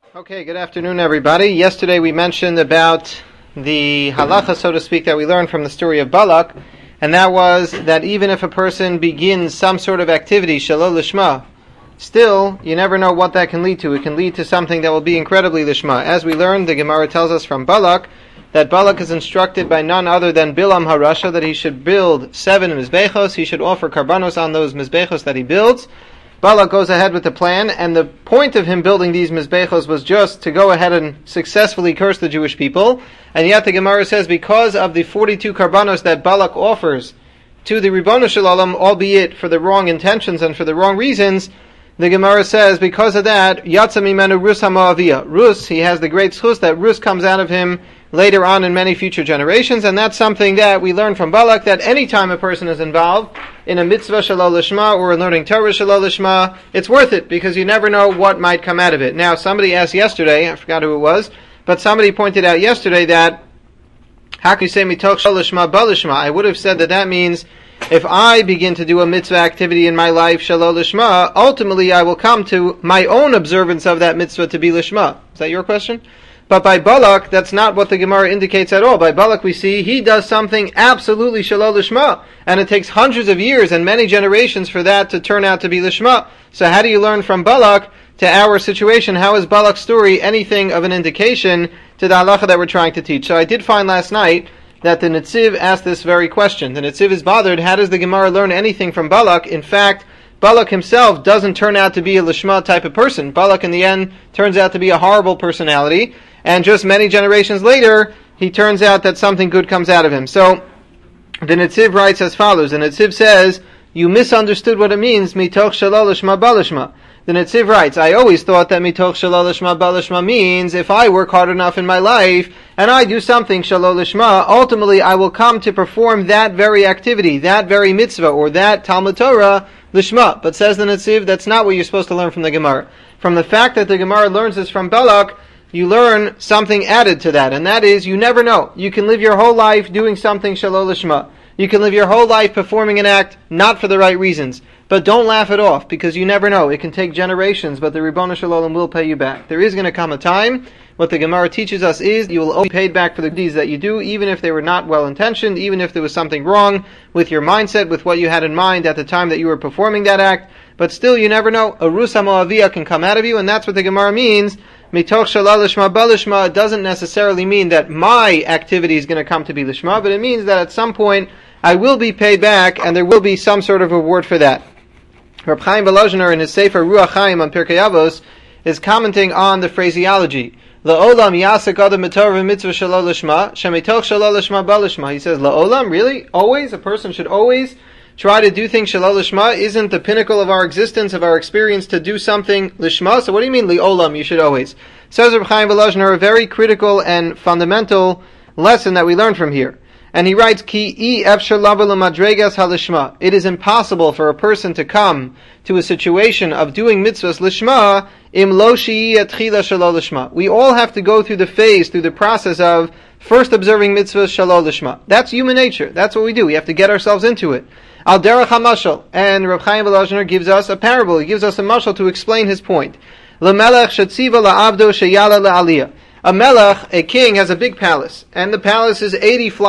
Okay, good afternoon, everybody. Yesterday we mentioned about the halacha, so to speak, that we learned from the story of Balak, and that was that even if a person begins some sort of activity, shalol lishma, still, you never know what that can lead to. It can lead to something that will be incredibly lishma. As we learned, the Gemara tells us from Balak, that Balak is instructed by none other than Bilam HaRasha that he should build 7 mizbechos, he should offer karbanos on those mizbechos that he builds. Balak goes ahead with the plan, and the point of him building these mizbechos was just to go ahead and successfully curse the Jewish people. And yet the Gemara says because of the 42 karbanos that Balak offers to the Ribbono Shel Olam, albeit for the wrong intentions and for the wrong reasons, the Gemara says because of that, Yatsa mimenu Rus HaMoaviyah. Rus, he has the great schus that Rus comes out of him later on in many future generations, and that's something that we learn from Balak, that any time a person is involved in a mitzvah shalol lishma or in learning Torah shalol lishma, it's worth it, because you never know what might come out of it. Now, somebody asked yesterday, I forgot who it was, but somebody pointed out yesterday that, how can you say mitoch shalol lishma ba lishma? I would have said that means, if I begin to do a mitzvah activity in my life, shalol lishma, ultimately I will come to my own observance of that mitzvah to be lishma. Is that your question? But by Balak, that's not what the Gemara indicates at all. By Balak we see he does something absolutely shalol lishma, and it takes hundreds of years and many generations for that to turn out to be lishma. So how do you learn from Balak to our situation? How is Balak's story anything of an indication to the halacha that we're trying to teach? So I did find last night that the Netziv asked this very question. The Netziv is bothered, how does the Gemara learn anything from Balak? In fact, Balak himself doesn't turn out to be a lishma type of person. Balak in the end turns out to be a horrible personality, and just many generations later, he turns out that something good comes out of him. So, the Netziv writes as follows. The Netziv says, you misunderstood what it means, mitoch shalol lishma ba lishma. The Netziv writes, I always thought that mitoch shalol lishma ba lishma means, if I work hard enough in my life, and I do something shalol lishma, ultimately I will come to perform that very activity, that very mitzvah, or that Talmud Torah, lishma. But says the Netziv, that's not what you're supposed to learn from the Gemara. From the fact that the Gemara learns this from Balak, you learn something added to that, and that is, you never know. You can live your whole life doing something shalol lishma. You can live your whole life performing an act not for the right reasons. But don't laugh it off, because you never know. It can take generations, but the Ribbono Shel Olam will pay you back. There is going to come a time, what the Gemara teaches us is, you will only be paid back for the deeds that you do, even if they were not well-intentioned, even if there was something wrong with your mindset, with what you had in mind at the time that you were performing that act. But still, you never know. A Rus HaMoaviyah can come out of you, and that's what the Gemara means. Mitoch shalol lishma ba lishma, it doesn't necessarily mean that my activity is going to come to be lishma, but it means that at some point I will be paid back, and there will be some sort of reward for that. Reb Chaim Volozhiner in his Sefer Ruach Chaim on Pirkei Avos is commenting on the phraseology. La'olam yasek adam mitzvah mitzvah shalol lishma, shemitoch shalol lishma ba lishma. He says, la'olam, really? Always? A person should always try to do things shalol lishma? Isn't the pinnacle of our existence, of our experience, to do something lishma? So what do you mean, li'olam, you should always? Says Reb Chaim Volozhiner, a very critical and fundamental lesson that we learn from here. And he writes, Ki efshar lava l'madregas halishma. It is impossible for a person to come to a situation of doing mitzvahs lishma im lo shi'i atchila shalol lishma. We all have to go through the process of first observing mitzvahs shalol lishma. That's human nature. That's what we do. We have to get ourselves into it. Al derech hamashal. And Reb Chaim Volozhiner gives us a parable. He gives us a mashal to explain his point. L'melech shetziva la'avdo sheyala la'aliyah. A melech, a king, has a big palace, and the palace is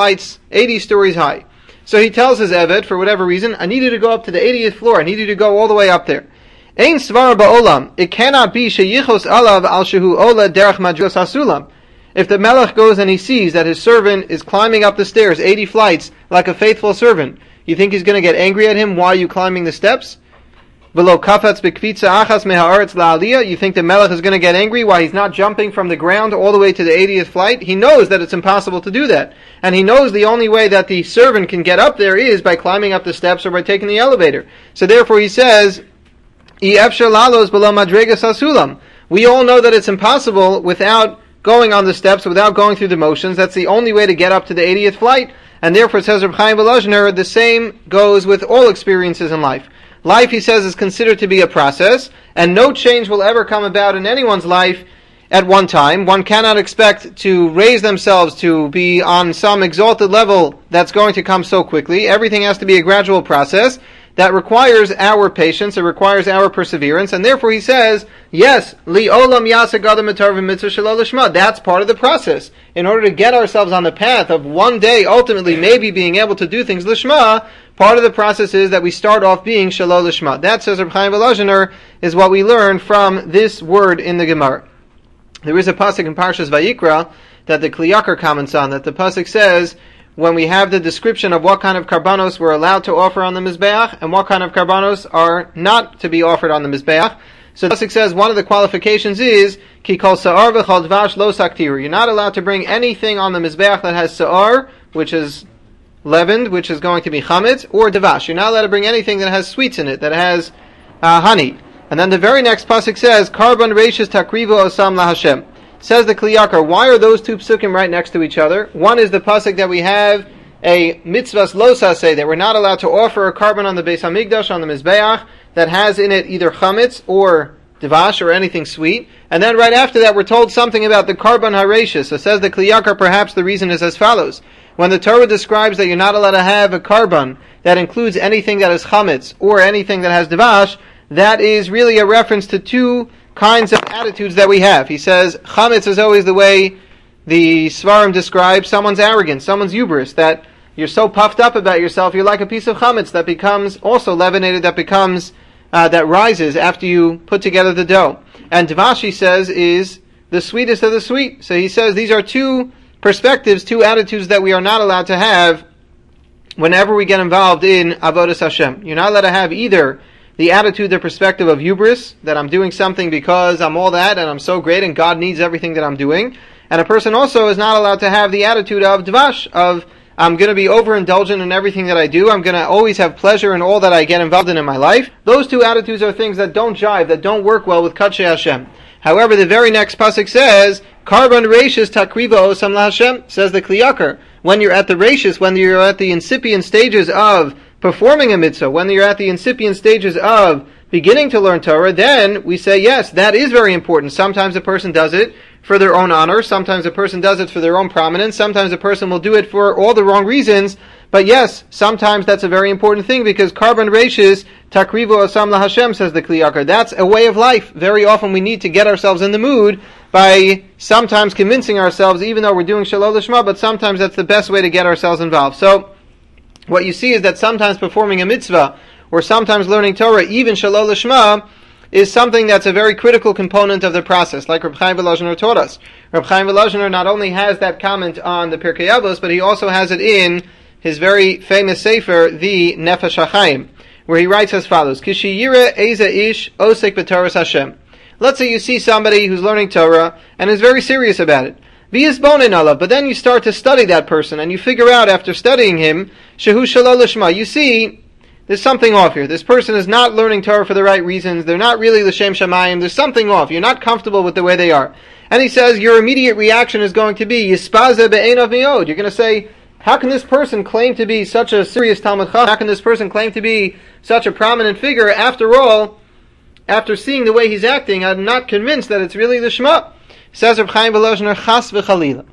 80 stories high. So he tells his eved, for whatever reason, I need you to go up to the 80th floor, I need you to go all the way up there. Ein svar ba'olam, it cannot be sheyichos alav al shehu ola derech madros hasulam. If the melech goes and he sees that his servant is climbing up the stairs, 80 flights, like a faithful servant, you think he's going to get angry at him while you climbing the steps? Below kafetz bekvitza achas meharetz la'aliyah, you think the melech is going to get angry while he's not jumping from the ground all the way to the 80th flight? He knows that it's impossible to do that. And he knows the only way that the servant can get up there is by climbing up the steps or by taking the elevator. So therefore he says, I efshar lalos below madregas hasulam. We all know that it's impossible without going on the steps, without going through the motions. That's the only way to get up to the 80th flight. And therefore, says Reb Chaim Volozhiner, the same goes with all experiences in life. Life, he says, is considered to be a process, and no change will ever come about in anyone's life at one time. One cannot expect to raise themselves to be on some exalted level that's going to come so quickly. Everything has to be a gradual process. that requires our patience, it requires our perseverance, and therefore he says, yes, li olam yasek adam mitzvah mitzvah shelo lishma. That's part of the process. In order to get ourselves on the path of one day ultimately maybe being able to do things lishma, part of the process is that we start off being shelo lishma. That, says Reb Chaim Volozhiner, is what we learn from this word in the Gemara. There is a pasuk in Parshas Vayikra that the Kli Yakar comments on, that the pasuk says, when we have the description of what kind of karbanos we're allowed to offer on the Mizbeach and what kind of karbanos are not to be offered on the Mizbeach. So the pasuk says one of the qualifications is ki kol sa'ar v'chol dvash lo saktiru. You're not allowed to bring anything on the Mizbeach that has sa'ar, which is leavened, which is going to be chametz, or dvash. You're not allowed to bring anything that has sweets in it, that has honey. And then the very next pasuk says, karban reishis takrivu osam laHashem. Says the Kli Yakar, why are those two psukim right next to each other? One is the pasuk that we have a mitzvahs lo saseh, that we're not allowed to offer a carbon on the Beis Hamikdash, on the Mizbeach, that has in it either chametz or dvash or anything sweet. And then right after that we're told something about the karban hareishis. So says the Kli Yakar, perhaps the reason is as follows. When the Torah describes that you're not allowed to have a carbon that includes anything that is chametz or anything that has dvash, that is really a reference to two kinds of attitudes that we have. He says, chametz is always the way the Svarim describe someone's arrogance, someone's hubris, that you're so puffed up about yourself, you're like a piece of chametz that becomes also leavenated, that becomes, that rises after you put together the dough. And dvash, he says, is the sweetest of the sweet. So he says these are two perspectives, two attitudes that we are not allowed to have whenever we get involved in avodas Hashem. You're not allowed to have either the attitude, the perspective of hubris, that I'm doing something because I'm all that and I'm so great and God needs everything that I'm doing. And a person also is not allowed to have the attitude of dvash, of I'm going to be overindulgent in everything that I do, I'm going to always have pleasure in all that I get involved in my life. Those two attitudes are things that don't jive, that don't work well with Kadshei Hashem. However, the very next pasuk says, Karban reishis takriva osam laHashem, says the Kli Yakar. When you're at the reishis, when you're at the incipient stages of performing a mitzvah, when you're at the incipient stages of beginning to learn Torah, then we say, yes, that is very important. Sometimes a person does it for their own honor, sometimes a person does it for their own prominence, sometimes a person will do it for all the wrong reasons, but yes, sometimes that's a very important thing, because karban reishis takrivu osam laHashem, says the Kli Yakar. That's a way of life. Very often we need to get ourselves in the mood by sometimes convincing ourselves, even though we're doing shelo lishma, but sometimes that's the best way to get ourselves involved. So, what you see is that sometimes performing a mitzvah, or sometimes learning Torah, even shelo lishma, is something that's a very critical component of the process, like Reb Chaim Volozhiner taught us. Reb Chaim Volozhiner not only has that comment on the Pirkei Avos, but he also has it in his very famous sefer, the Nefesh HaChaim, where he writes as follows, Kishi yireh eza ish osek b'Torahs Hashem. Let's say you see somebody who's learning Torah, and is very serious about it. But then you start to study that person, and you figure out after studying him, shehu shelo lishma, you see, there's something off here. This person is not learning Torah for the right reasons. They're not really l'shem shamayim. There's something off. You're not comfortable with the way they are. And he says your immediate reaction is going to be yispaze be'einav miod. You're going to say, how can this person claim to be such a serious Talmud Chacham? How can this person claim to be such a prominent figure? After all, after seeing the way he's acting, I'm not convinced that it's really the Shema. Says Reb Chaim Volozhiner, chas v'chalila.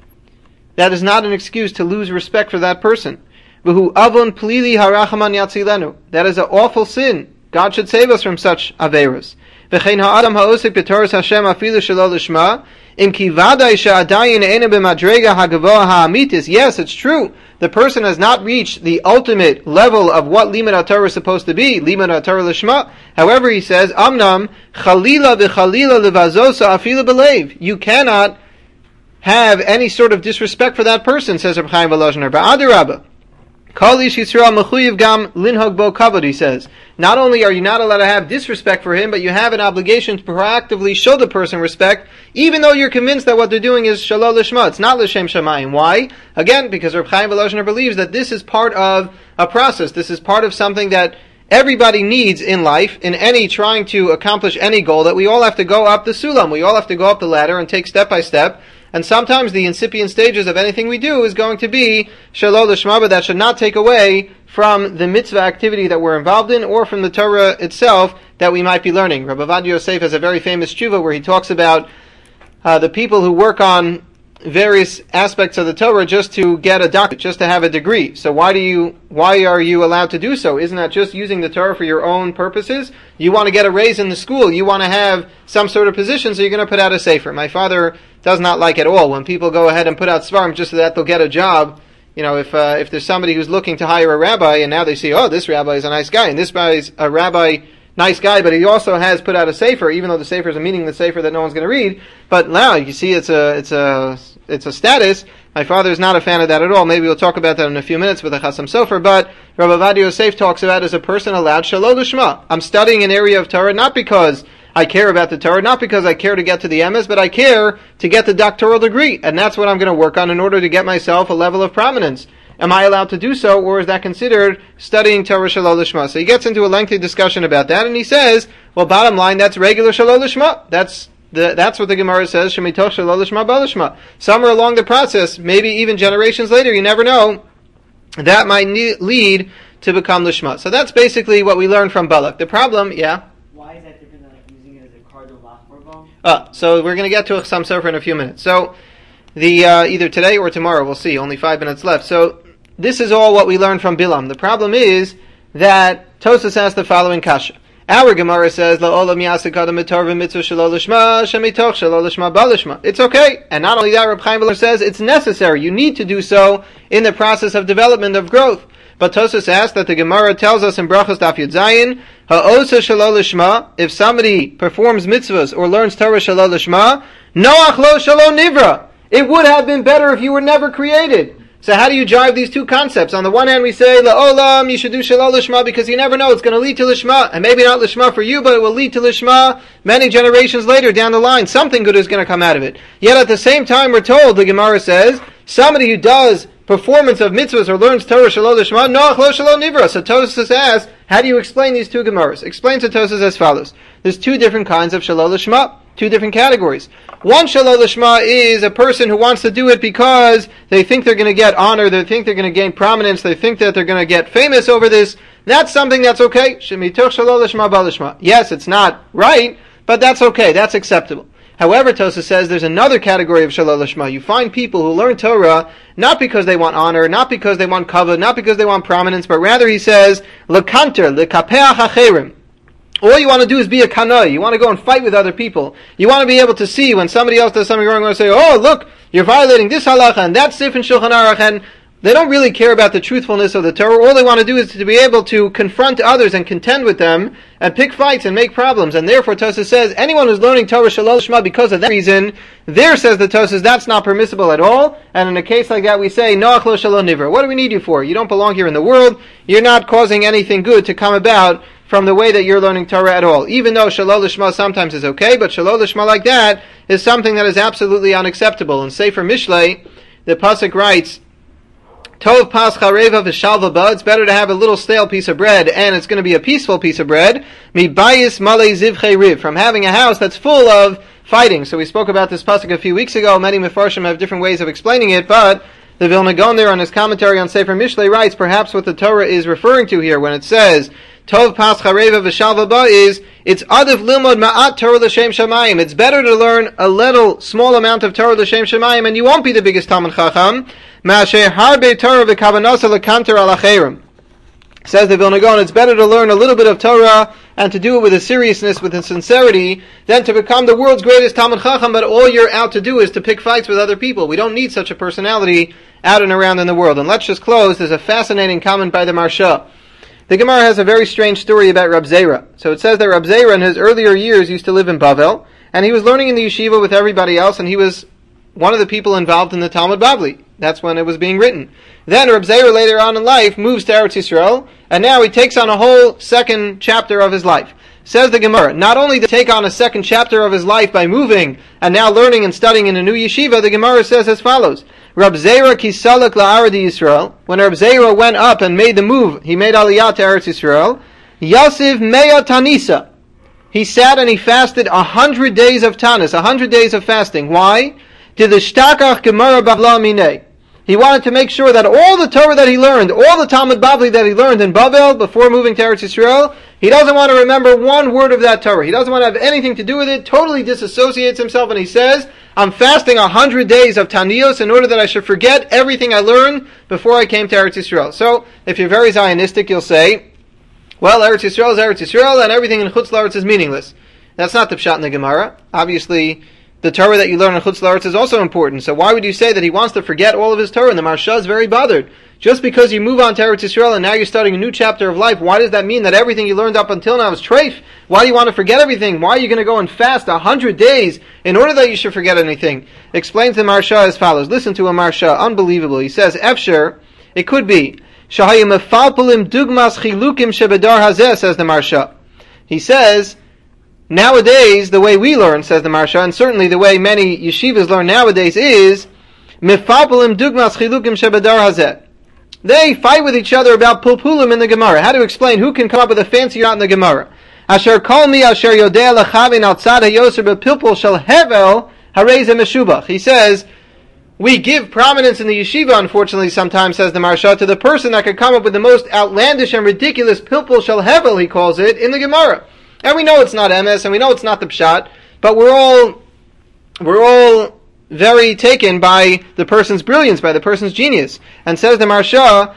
That is not an excuse to lose respect for that person. V'hu avon plili harachaman yatzilenu. That is an awful sin. God should save us from such averos. V'chein ha'adam ha'osek b'Torahs Hashem afilu shelo lishma. Im ki vaday she'adayin eina b'madrega ha'gavoha ha'amitis. Yes, it's true. The person has not reached the ultimate level of what limud HaTorah is supposed to be, limud HaTorah lishma. However, he says, amnam chalila v'chalila levazosa afilu b'leiv. You cannot have any sort of disrespect for that person, says Reb Chaim Volozhiner. Ba'adirabah. Kol ish Yisrael mechuyev gam linhog bo kavod, he says. Not only are you not allowed to have disrespect for him, but you have an obligation to proactively show the person respect, even though you're convinced that what they're doing is shelo lishma. It's not l'shem shamayim. Why? Again, because Reb Chaim Volozhiner believes that this is part of a process. This is part of something that everybody needs in life, in any trying to accomplish any goal, that we all have to go up the sulam. We all have to go up the ladder and take step by step. And sometimes the incipient stages of anything we do is going to be shelo lishma, but that should not take away from the mitzvah activity that we're involved in, or from the Torah itself that we might be learning. Rabbi Ovadia Yosef has a very famous tshuva where he talks about the people who work on various aspects of the Torah just to get a doctorate, just to have a degree. So why are you allowed to do so? Isn't that just using the Torah for your own purposes? You want to get a raise in the school, you want to have some sort of position, so you're going to put out a sefer. My father does not like at all when people go ahead and put out svarim just so that they'll get a job. You know, if there's somebody who's looking to hire a rabbi, and now they see, oh, this rabbi is a nice guy, and this guy is a rabbi, nice guy, but he also has put out a sefer, even though the sefer is a meaningless sefer that no one's going to read. But now you see, it's a status. My father is not a fan of that at all. Maybe we'll talk about that in a few minutes with the Chasam Sofer. But Rabbi Ovadia Yosef talks about as a person allowed shalol lishma. I'm studying an area of Torah not because I care about the Torah, not because I care to get to the emes, but I care to get the doctoral degree, and that's what I'm going to work on in order to get myself a level of prominence. Am I allowed to do so, or is that considered studying Torah shalol lishma? So he gets into a lengthy discussion about that, and he says, well, bottom line, that's regular shalol lishma. That's what the Gemara says, shemitoch shalol lishma balishma. Somewhere along the process, maybe even generations later, you never know, that might lead to become lishma. So that's basically what we learned from Balak. The problem, yeah? Why is that different than like using it as a cardinal lachmor bomb? So we're going to get to Chasam Sofer in a few minutes. So the either today or tomorrow, we'll see. Only 5 minutes left. So this is all what we learned from Bilam. The problem is that Tosas asked the following kasha. Our Gemara says, "La'olam yasikad mitzvah mitzvah shelo lishma shemitoch shelo lishma balishma." It's okay, and not only that, Reb Chaim Viler says it's necessary. You need to do so in the process of development of growth. But Tosas asked that the Gemara tells us in Brachos Daf Yud Zayin, ha'osa shelo lishma. If somebody performs mitzvahs or learns Torah shelo lishma, noach lo shelo nivra. It would have been better if you were never created. So how do you drive these two concepts? On the one hand, we say, La'olam, you should do Shalol Lishma, because you never know, it's going to lead to Lishma. And maybe not Lishma for you, but it will lead to Lishma many generations later down the line. Something good is going to come out of it. Yet at the same time, we're told, the Gemara says, somebody who does performance of mitzvahs or learns Torah Shalol Lishma, Noach Lo Shalol Nivra. So Tosas asks, how do you explain these two Gemaras? Explains to Tosas as follows. There's two different kinds of Shalol Lishma. Two different categories. One shalol lishma is a person who wants to do it because they think they're going to get honor, they think they're going to gain prominence, they think that they're going to get famous over this. That's something that's okay. Shemitoch shalol lishma balishma. Yes, it's not right, but that's okay. That's acceptable. However, Tosas says there's another category of shalol lishma. You find people who learn Torah not because they want honor, not because they want kavod, not because they want prominence, but rather he says lekanter lekapeach hacherim. All you want to do is be a kanoi. You want to go and fight with other people. You want to be able to see when somebody else does something wrong, you want to say, oh, look, you're violating this halacha and that sif in Shulchan Aruch, and they don't really care about the truthfulness of the Torah. All they want to do is to be able to confront others and contend with them and pick fights and make problems. And therefore, Tosas says, anyone who's learning Torah Shalol Lishma because of that reason, there says the Tosas, that's not permissible at all. And in a case like that, we say, Noach Lo Shalol Nivra. What do we need you for? You don't belong here in the world. You're not causing anything good to come about from the way that you're learning Torah at all. Even though Shalol Lishma sometimes is okay, but Shalol Lishma like that is something that is absolutely unacceptable. In Sefer Mishlei, the Pasuk writes, Tov pas chareva v'shalva ba. It's better to have a little stale piece of bread, and it's going to be a peaceful piece of bread. Mi bayis malei zivchei riv. From having a house that's full of fighting. So we spoke about this pasuk a few weeks ago. Many Mefarshim have different ways of explaining it, but the Vilna Gaon there on his commentary on Sefer Mishlei writes, perhaps what the Torah is referring to here when it says, Tov pas chareva v'shalva ba is, it's adif limod ma'at Torah l'shem shamayim. It's better to learn a little, small amount of Torah l'shem shamayim, and you won't be the biggest Talmud Chacham. Ma'asher harbe Torah v'kavanasa l'kanter alacherim. Says the Vilna Gaon, it's better to learn a little bit of Torah and to do it with a seriousness, with a sincerity, than to become the world's greatest Talmud Chacham, but all you're out to do is to pick fights with other people. We don't need such a personality out and around in the world. And let's just close. There's a fascinating comment by the Marsha. The Gemara has a very strange story about Rab Zera. So it says that Rab Zera in his earlier years used to live in Bavel, and he was learning in the yeshiva with everybody else, and he was one of the people involved in the Talmud Bavli. That's when it was being written. Then Rab Zera later on in life moves to Eretz Yisrael, and now he takes on a whole second chapter of his life. Says the Gemara, not only to take on a second chapter of his life by moving and now learning and studying in a new yeshiva, the Gemara says as follows. Rab Zera kisalak la'ardi Yisrael. When Rab Zera went up and made the move, he made aliyah to Eretz Yisrael. Yasiv meya tanisa. He sat and he fasted 100 days of tanis, 100 days of fasting. Why? To the shtakach gemara bavla minei. He wanted to make sure that all the Torah that he learned, all the Talmud Bavli that he learned in Bavel before moving to Eretz Yisrael, he doesn't want to remember one word of that Torah. He doesn't want to have anything to do with it, totally disassociates himself, and he says, I'm fasting 100 days of Taniyos in order that I should forget everything I learned before I came to Eretz Yisrael. So, if you're very Zionistic, you'll say, well, Eretz Yisrael is Eretz Yisrael, and everything in Chutz La'aretz is meaningless. That's not the pshat in the Gemara. Obviously, the Torah that you learn in Chutz La'aretz is also important. So why would you say that he wants to forget all of his Torah? And the Maharsha is very bothered. Just because you move on to Eretz Yisrael and now you're starting a new chapter of life, why does that mean that everything you learned up until now is treif? Why do you want to forget everything? Why are you going to go and fast 100 days in order that you should forget anything? Explains the Maharsha as follows. Listen to a Maharsha. Unbelievable. He says, Efsher, it could be, Shahayim mefalpelim dugmas chilukim shebedar hazeh, says the Maharsha. He says, nowadays, the way we learn, says the Maharsha, and certainly the way many yeshivas learn nowadays is, Mefalpelim dugmas chilukim shebedar hazeh. They fight with each other about pulpulim in the Gemara. How to explain who can come up with a fancier out in the Gemara. Asher kol mi asher yodea lechavin outside hayoser bepilpul shel hevel harei ze meshubach. He says, we give prominence in the yeshiva, unfortunately, sometimes, says the Maharsha, to the person that could come up with the most outlandish and ridiculous pilpul shel hevel, he calls it, in the Gemara. And we know it's not emes, and we know it's not the pshat, but we're all very taken by the person's brilliance, by the person's genius. And says the Maharsha,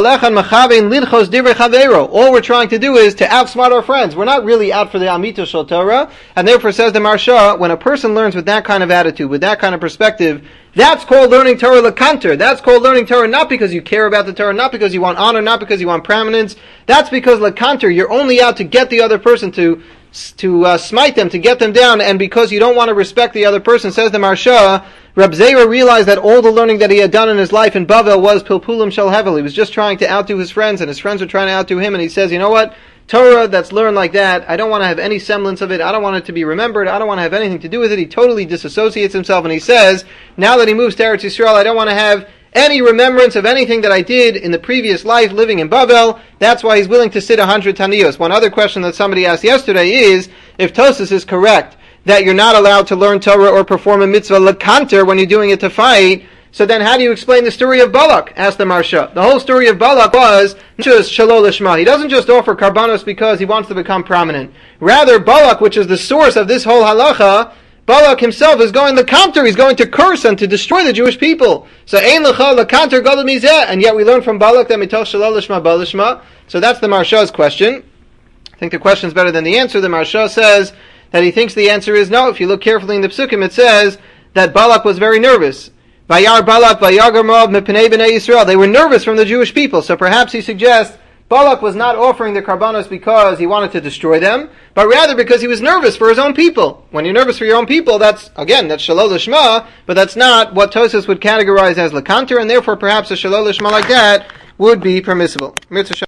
all we're trying to do is to outsmart our friends. We're not really out for the Amita Shel Torah, and therefore, says the Maharsha, when a person learns with that kind of attitude, with that kind of perspective, that's called learning Torah lekanter. That's called learning Torah not because you care about the Torah, not because you want honor, not because you want prominence. That's because lekanter, you're only out to get the other person to smite them, to get them down, and because you don't want to respect the other person, says the Maharsha, Reb Zera realized that all the learning that he had done in his life in Bavel was pilpulim shel hevel. He was just trying to outdo his friends, and his friends were trying to outdo him, and he says, you know what? Torah that's learned like that, I don't want to have any semblance of it, I don't want it to be remembered, I don't want to have anything to do with it. He totally disassociates himself, and he says, now that he moves to Eretz Yisrael, I don't want to have any remembrance of anything that I did in the previous life living in Bavel. That's why he's willing to sit 100 Taniyos. One other question that somebody asked yesterday is, if Tosas is correct, that you're not allowed to learn Torah or perform a mitzvah lekanter when you're doing it to fight, so then how do you explain the story of Balak? Asked the Maharsha. The whole story of Balak was just shalol lishma. He doesn't just offer karbanos because he wants to become prominent. Rather, Balak, which is the source of this whole halacha, Balak himself is going lekanter. He's going to curse and to destroy the Jewish people. So ein lecha lekanter gadol mizeh. And yet we learn from Balak that mitoch shalol lishma balishma. So that's the Maharsha's question. I think the question's better than the answer. The Maharsha says that he thinks the answer is no. If you look carefully in the Psukim, it says that Balak was very nervous. Vayar Balak vayagar moab mipnei bnei Yisrael. They were nervous from the Jewish people. So perhaps he suggests Balak was not offering the karbanos because he wanted to destroy them, but rather because he was nervous for his own people. When you're nervous for your own people, that's shalol lishma, but that's not what Tosas would categorize as lekanter, and therefore perhaps a shalol lishma like that would be permissible.